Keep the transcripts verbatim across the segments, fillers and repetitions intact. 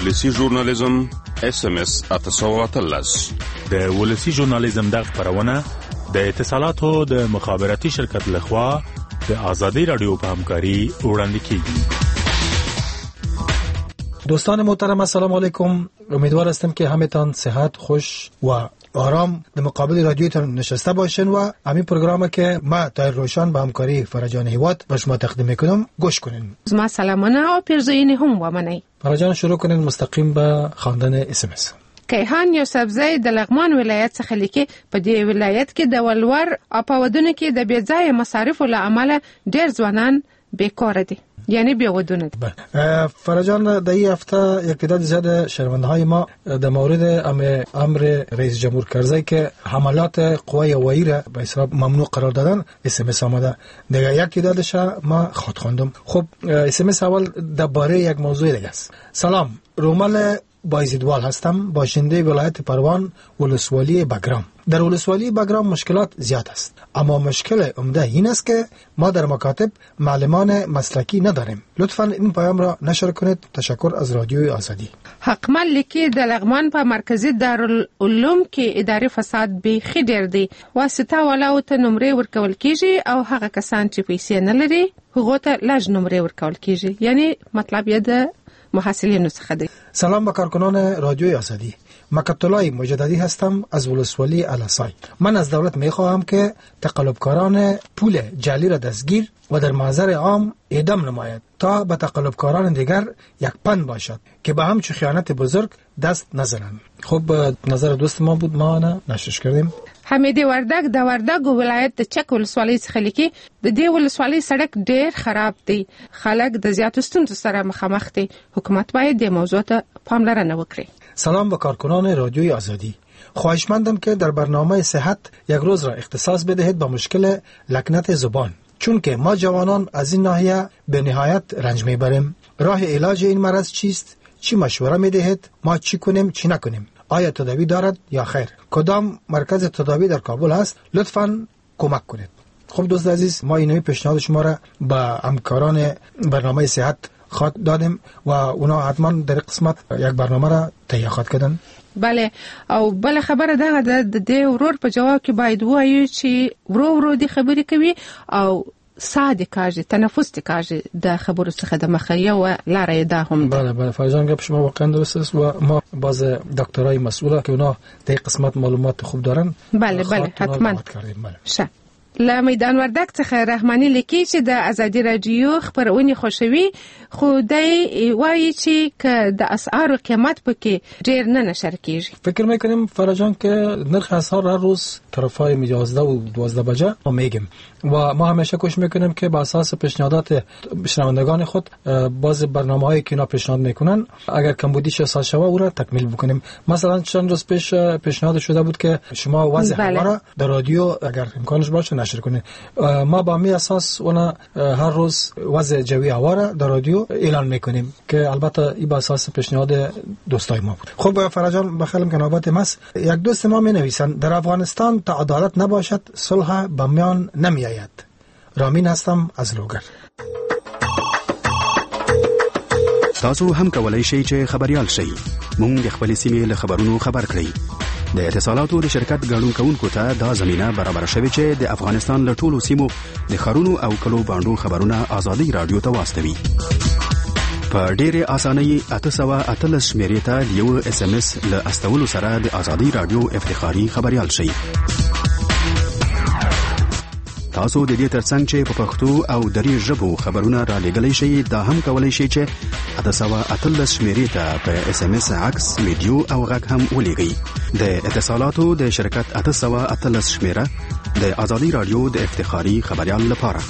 ولسی ژورنالیزم اس ام اس اتساواتلس د ولسی ژورنالیزم د خبرونه د اتصالاتو د مخابراتي شرکت لخوا د آزادی رادیو په همکاري وړاندې کیږي. دوستان محترم السلام علیکم، امیدوار هستم که همتان صحت خوش و آرام در مقابل رادیوتان نشسته باشین و همین پروگرامی که ما تایر روشن به همکاری فرجان هیواد به شما تقدیم میکنم گوش کنین. زما سلامونه او پیرزوینی هم ومنئ. فرجان شروع کنین مستقیم به خواندن اس ام اس. کیهان یوسفزی د لغمان ولایت څخه لیکي په دې ولایت کې د ولور او په ودونو کې د بې ځایه مصارفو له امله ډېر ځوانان بیکاره دي، یعنی بی ودونه دي. فرجان در این هفته یک تعداد زیاد شنونده‌های ما در مورد امر رئیس جمهور کرزی که حملات قوای هوایی را به حساب ممنوع قرار دادن اس ام اس آمده. دیگه یک تعدادش ما خود خواندم. خب اس ام اس اول درباره یک موضوع دیگه است. سلام، رومل بایزیدوال هستم، باشنده ولایت پروان ولسوالی بگرام. در ولسوالی بگرام مشکلات زیاد است، اما مشکل عمده این است که ما در مکاتب معلمان مسلکی نداریم. لطفاً این پیام را نشر کنید. تشکر از رادیوی آزادی. حقمل لیکي د لغمان په مرکزی دارالعلوم کې اداري فساد بیخي ډیر دی. واسطه والاو ته نمرې ورکول کیږي او هغه کسان چې پیسې نه لري هغه ته لاج نمرې ورکول کیږي، یعنی مطلب یې د محصلینو څخه دی. سلام به کارکنان رادیوی آزادی. مکتولای مجددی هستم از ولسوالی الاسای. من از دولت میخواهم که تقلبکاران پول جعلی را دستگیر و در محضر عام اعدام نماید تا به تقلبکاران دیگر یک پند باشد که به همچون خیانت بزرگ دست نزنند. خب نظر دوست ما بود، ما نه نشرش کردیم. حمیدی وردک د وردک ولایت د چک ولسوالۍ څخه لیکي د دې ولسوالۍ سړک ډېر خراب دی، خلک د زیاتو ستونزو سره مخامخ دي. حکومت باید د موضوع ته پاملرنه وکړي. سلام به کارکنان رادیوی آزادی. خواهشمندم که در برنامه صحت یک روز را اختصاص بدهید با مشکل لکنت زبان، چون که ما جوانان از این ناحیه به نهایت رنج میبریم. راه علاج این مرض چیست؟ چی مشوره میدهید؟ ما چی کنیم چی نکنیم؟ آیا تداوی دارد یا خیر؟ کدام مرکز تداوی در کابل هست؟ لطفاً کمک کنید. خب دوست عزیز، ما اینوی پیشنهاد شما را به همکاران برنامه صحت خواهد دادیم و اونا حتما در قسمت یک برنامه را تهیه خواهد کردن. بله، او بل خبره دغه د دې ورور په جواب کې باید وایو چې ورو ورو دې خبرې کوي او ساده کاږي، تنفس دې کاږي د خبرو څخه د مخه یو لاره ده هم. بله بله فرجان، گپ شما واقعا درست است و ما باز دکترای مسئوله که اونا در قسمت معلومات خوب دارن. بله بله حتما. شه له میدان وردک څخه رحمانی لیکي چې د ازادي رادیو خبرونه خوشوي، خو دی وایي چې که د اسعارو قیمت پکې ډیر نه نشر کیږي. فکر میکنیم فرجان که نرخ اسعار هر روز طرفای یازده و دوازده بجه ما میگیم و ما همیشه کوشش میکنیم که با اساس پیشنهادات شنوندگان خود باز برنامه‌هایی که اینا پیشنهاد میکنن اگر کمبودیش احساس شوه او را تکمیل بکنیم. مثلا چند روز پیش پیشنهاد شده بود که شما وضع هوا را در رادیو اگر امکانش باشه نشر کنید. ما با می اساس اونا هر روز وضع جوی هوا را در رادیو اعلان میکنیم که البته این با اساس پیشنهاد دوستای ما بود. خب فرجان بخیرم که نوبت ماست. یک دوست ما می نویسن در افغانستان تا عدالت نباشد صلح به میان نمیآید. رامین هستم از لوگر. تاسو هم کولای شئ چې خبريال شئ. مونږ د خپل سیمې له خبرونو خبر کړئ. د اتصالاتو د شرکت ګډون کوونکو ته دا زمينه برابر شوه چې د افغانستان له ټولو سیمو د خارونو او کلو باندې خبرونه آزادي رادیو ته واستوي. په ډېرې اسانۍ اته سوه اتلس شمیرې ته یو اس ام اس له استولو سره د آزادي رادیو افتخاري خبريال شئ. تاسو د دې ترڅنګ چې په پښتو او دري ژبو خبرونه را لېږلی شئ، دا هم کولای شئ چې اته سوه اتلس شمیرې ته په اس ام اس عکس، ویډیو او غږ هم ولېږئ. د اتصالاتو د شرکت اته سوه اتلس شمیره د آزادي رادیو د افتخاري خبريال لپاره.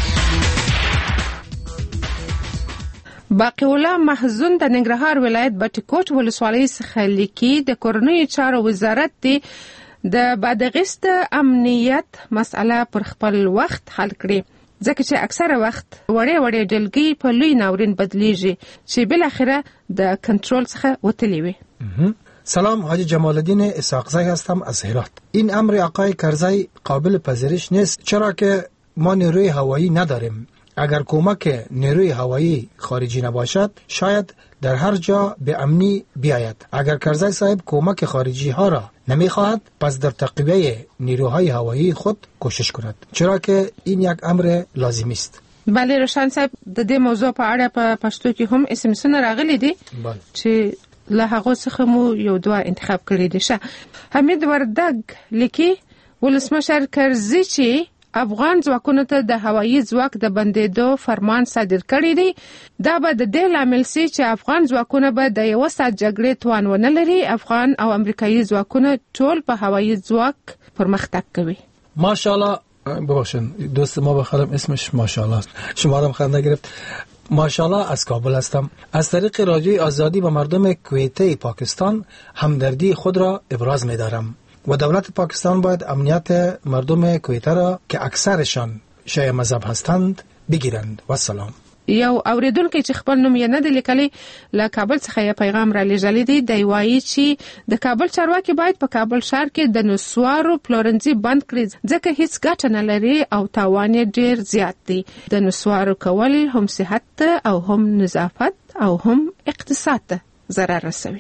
باقی الله محزون د ننګرهار ولایت بټکوټ ولسوالۍ څخه لیکي د کورنیو چارو وزارت دی د بادغیس امنیت مسأله پر خپل وخت حل کړي، ځکه چې اکثره وخت وړې وړې ډلګۍ په لوی ناورین بدلیږي چې بل اخره د کنټرول څخه وتلی وي. سلام، حاجی جمال الدین اسحاقزی هستم از هرات. این امر آقای کرزی قابل پذیرش نیست، چرا که ما نیروی هوایی نداریم. اگر کمک نیروی هوایی خارجی نباشد شاید در هر جا به امنی بیاید. اگر کرزی صاحب کمک خارجی ها را نمیخواهد پس در تقویه نیروهای هوایی خود کوشش کند، چرا که این یک امر لازمی است. بله روشن صاحب، د دې موضوع په اړه په پښتو کې هم اس ام اسونه راغلي دي چې له هغه څخه مو یو دوه انتخاب کړی دي. شه حمید وردګ لیکي ولسمشر کرزي چې افغان ځواکونو ته د هوایي ځواک د بندېدو فرمان صادر کړی دی، دا به د دې لامل سي چې افغان ځواکونه به د یو ساعت جګړې توان ونه لري. افغان او امریکایي ځواکونه ټول په هوایي ځواک پرمختګ کوي. ماشاءالله. ببخشید دوست ما بخرم اسمش ماشاءالله شما رو خنده گرفت. ماشاءالله از کابل هستم. از طریق رادیوی آزادی با مردم کویته پاکستان همدردی خود را ابراز می دارم و دولت پاکستان باید امنیت مردم کویته را که اکثرشان شیعه مذهب هستند بگیرند. و سلام. یو اوریدونکو چې خپل نوم یې نه دی لیکلی له کابل څخه یې پیغام را لېږلی دی. دی وایي چې د کابل چارواکي باید په کابل ښار کې د نسوارو پلورنځي بند کړي ځکه هیڅ ګټه نه لري او تاوان یې ډېر زیات دی. د نسوارو کول هم صحت ته او هم نظافت او هم اقتصاد ته ضرر رسوي.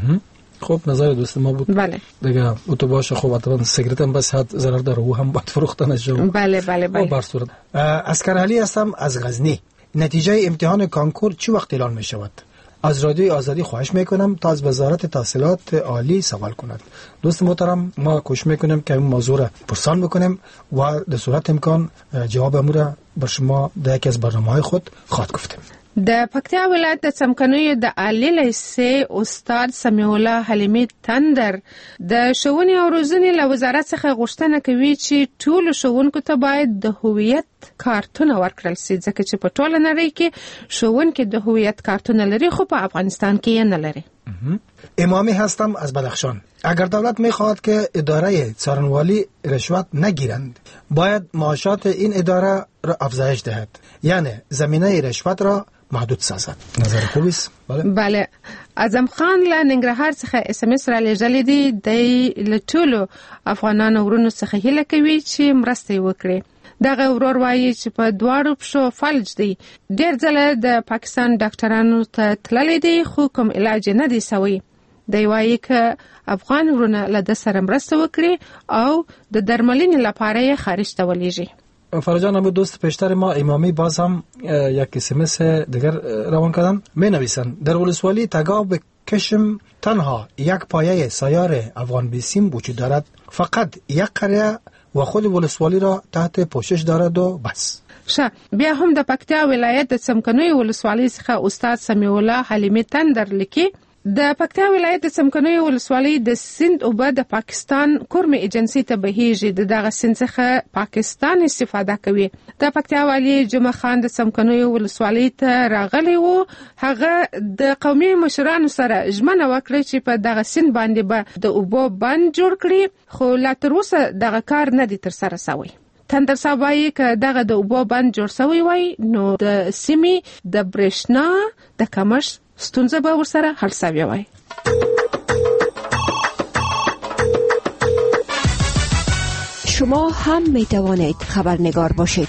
خب نظر دوست ما بود. بله دیگه او تو باشه. خب حتما سیگارت هم بس حد ضرر داره و هم باید فروخته نشه. بله بله بله. بر صورت اسکر علی هستم از غزنی. نتیجه امتحان کانکور چه وقت اعلان می شود؟ از رادیوی آزادی خواهش میکنم تا از وزارت تحصیلات عالی سوال کند. دوست محترم ما کوشش میکنیم که این موضوع را پرسان بکنیم و در صورت امکان جواب امور را بر شما در یکی از برنامه‌های خود خواهد گفتیم. د پکتیا ولایت د څمکنیو د عالی لیسې استاد سمیع الله حلیمی تندر د ښوونې او روزنې له وزارت څخه غوښتنه کوي چې ټولو ښوونکو ته باید د هویت کارتونه ورکړل شي ځکه چې په ټوله نړۍ کې ښوونکي د هویت کارتونه لري خو په افغانستان کې یې نه لري. امامی هستم از بدخشان. اگر دولت میخواهد که اداره څارنوالی رشوت نگیرند باید معاشات این اداره را افزایش دهد، یعنی زمینه رشوت را محدود سازد. نظر خوبی است. بله بله. اعظم خان له ننګرهار څخه اس ام اس را لېږلی دی. د له ټولو افغانانو ورونو څخه هیله کوي چې مرسته وکړي. دغه ورور وایي چې په دواړو پښو فلج دی. ډېر ځله د پاکستان ډاکټرانو ته تللی دی خو کوم علاج نه دی سوی. دی وایي که افغان ورونه له ده سره مرسته وکړي او د درملنې لپاره یې خارج ته ولېږي. فرجان هم دوست پیشتر ما امامی باز هم یک اسمس دیگر روان کردن. می نویسن در ولسوالی تگاب کشم تنها یک پایه سیار افغان بیسیم وجود دارد، فقط یک قریه و خود ولسوالی را تحت پوشش دارد و بس. شه بیا هم د پکتیا ولایت د څمکنیو ولسوالۍ څخه استاد سمیع الله حلیمی تندر لیکي د پکتیا ولایت د څمکنیو ولسوالۍ د سیند اوبه د پاکستان کورمې ایجنسی ته بهیږي. د دغه سیند څخه پاکستان استفاده کوي. د پکتیا والی جمعه خان د څمکنیو ولسوالۍ ته راغلی و. هغه د قومي مشرانو سره ژمنه وکړه چې په دغه سیند باندې به د اوبو بند جوړ کړي خو لا تر اوسه دغه کار نه دی ترسره سوی. تندر صاحب وایي که دغه د اوبو بند جوړ سوی وای نو د سیمې د برېښنا د کمښت ستونزه به ورسره حل سوی وای. شما هم می توانید خبرنگار باشید.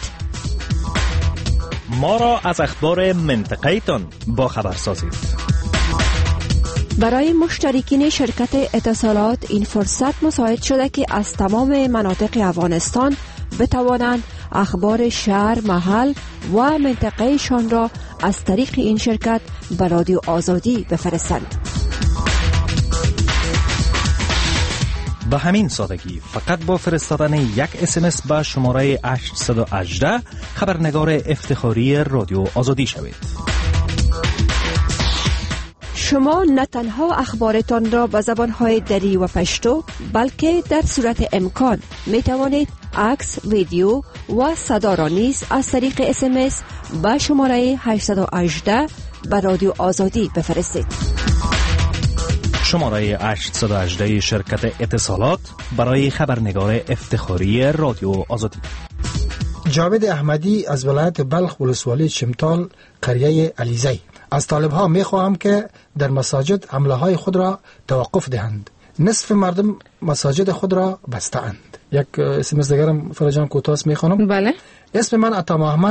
ما را از اخبار منطقه تان با خبر سازید. برای مشترکین شرکت اتصالات این فرصت مساعد شده که از تمام مناطق افغانستان بتوانند اخبار شهر، محل و منطقه شان را از طریق این شرکت به رادیو آزادی بفرستند. به همین سادگی فقط با فرستادن یک اس ام اس به شماره هشت یک هشت خبرنگار افتخاری رادیو آزادی شوید. شما نه تنها اخبارتان را به زبانهای دری و پشتو بلکه در صورت امکان می توانید عکس، ویدیو و صدا را نیز از طریق اس ام اس به شماره هشت یک هشت به رادیو آزادی بفرستید. شماره هشت یک هشت شرکت اتصالات برای خبرنگار افتخاری رادیو آزادی. جاوید احمدی از ولایت بلخ ولسوالی چمتال قریه علیزی. از طالبها می خواهم که در مساجد حمله های خود را توقف دهند. نصف مردم مساجد خود را بسته اند. یک اسم از دیگرم فرجان کوتاس می خوانم. بله. اسم من عطا محمد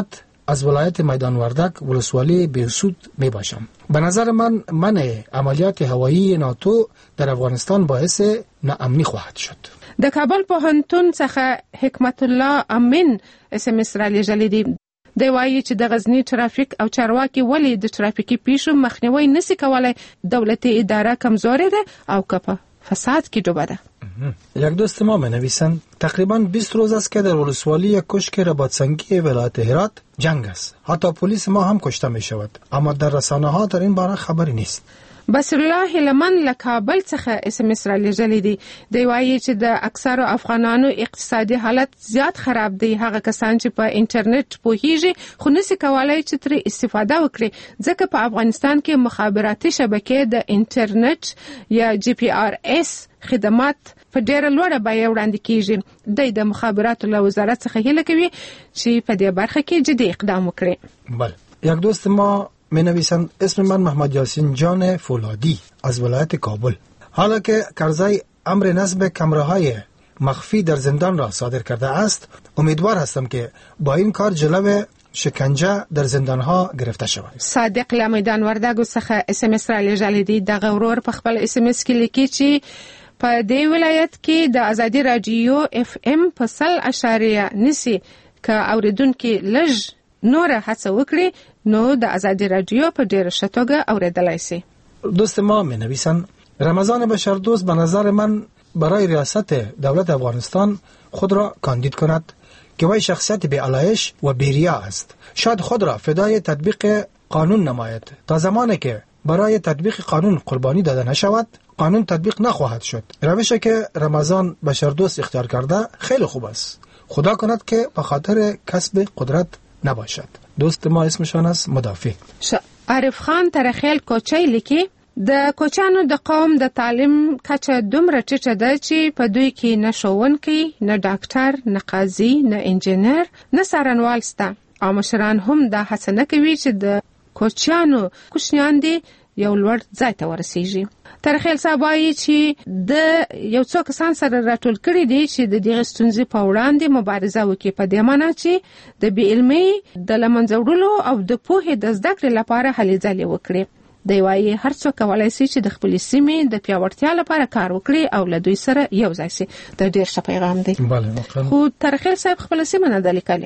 از ولایت میدان وردک ولسوالی بهسود می باشم. به نظر من منع عملیات هوایی ناتو در افغانستان باعث ناامنی خواهد شد. د کابل پوهنتون څخه حکمت الله امین اس ام اس را لېږلی دی. دی وایي چې د غزني ترافیک او چارواکي ولې د ترافیکي پیښو مخنیوی نشي کولای. دولتي اداره کمزورې ده او که په فساد کې ډوبه ده. یک دوست ما می نویسند تقریبا بیست روز است که در ولسوالی کشک رباطسنگی ولایت هرات جنگ است. حتی پلیس ما هم کشته می شود، اما در رسانه ها در این باره خبری نیست. بصیر الله لمن له کابل څخه اس ام اس را لېږلی دی. دی وایي چې د اکثرو افغانانو اقتصادي حالت زیات خراب دی. هغه کسان چې په انټرنیټ پوهیږي خو نشي کولای چې ترې استفاده وکړي، ځکه په افغانستان کې مخابراتي شبکې د انټرنیټ یا جی پی آر اس خدمات په ډېره لوړه بیه وړاندې کیږي. دی د مخابراتو له وزارت څخه هیله کوي چې په دې برخه کې جدي اقدام وکړي. بله، یک دوست ما می نویسند اسم من محمد یاسین جان فولادی از ولایت کابل. حالا که کرزی امر نصب کمره‌های مخفی در زندان را صادر کرده است، امیدوار هستم که با این کار جلو شکنجه در زندانها گرفته شود. صادق له میدان وردګو څخه اس ام اس را لېږلی دی. دغه ورور په خپل اس ام اس کې لیکي چې په دې ولایت کې د ازادي رادیو اف ام په سل اشاریه نسی که اوریدونکو لږ نور هڅه وکړي نو د ازادي رادیو په ډیره ښه توګه اوریدلای شي. دوست ما می نویسند رمضان بشردوست به نظر من برای ریاست دولت افغانستان خود را کاندید کند که وی شخصیت بی‌علایش و بی‌ریا است. شاید خود را فدای تطبیق قانون نماید. تا زمانی که برای تطبیق قانون قربانی داده نشود قانون تطبیق نخواهد شد. روشی که رمضان بشردوست اختیار کرده خیلی خوب است. خدا کند که به خاطر کسب قدرت نباشد. دوست ما اسمشان است مدافع. عارف خان ترخیل کوچی لیکي د کوچانو د قوم د تعلیم کچه دومره ټیټه ده چې په دوی کې نه ښوونکی، نه ډاکټر، نه قاضي، نه انجینر، نه څارنوال شته او مشران هم دا هڅه نه کوي چې د کوچانو کوچنیان دي یو لوړ ځای ته ورسیږي. ترخیل صاحب وایي چې د یو څو کسان سره راټول کړي دي چې د دغې ستونزې په وړاندې مبارزه وکړي، په دې معنی چې د بې علمۍ د له منځه وړلو او د پوهې د زده کړې لپاره هلې ځلې وکړي. دی وایي هر څوک کولی شي چې د خپلې سیمې د پیاوړتیا لپاره کار وکړي او له دوی سره یو ځای شي. دا ډېر ښه پیغام دی. خو ترخیل صاحب خپله سیمه نه ده لیکلې.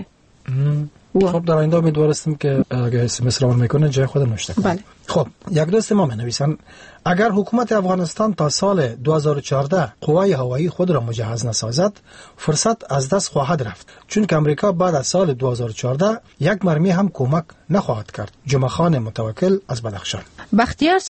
خب در آینده امیدوار هستم که اگر اس ام اس روان میکنه جای خودم نوشته کنم. بله. خب یک دوست ما منویسن اگر حکومت افغانستان تا سال دو هزار و چهارده قوای هوایی خود را مجهز نسازد فرصت از دست خواهد رفت، چون که امریکا بعد از سال دو هزار و چهارده یک مرمی هم کمک نخواهد کرد. جمعه خان متوکل از بدخشان. بختیار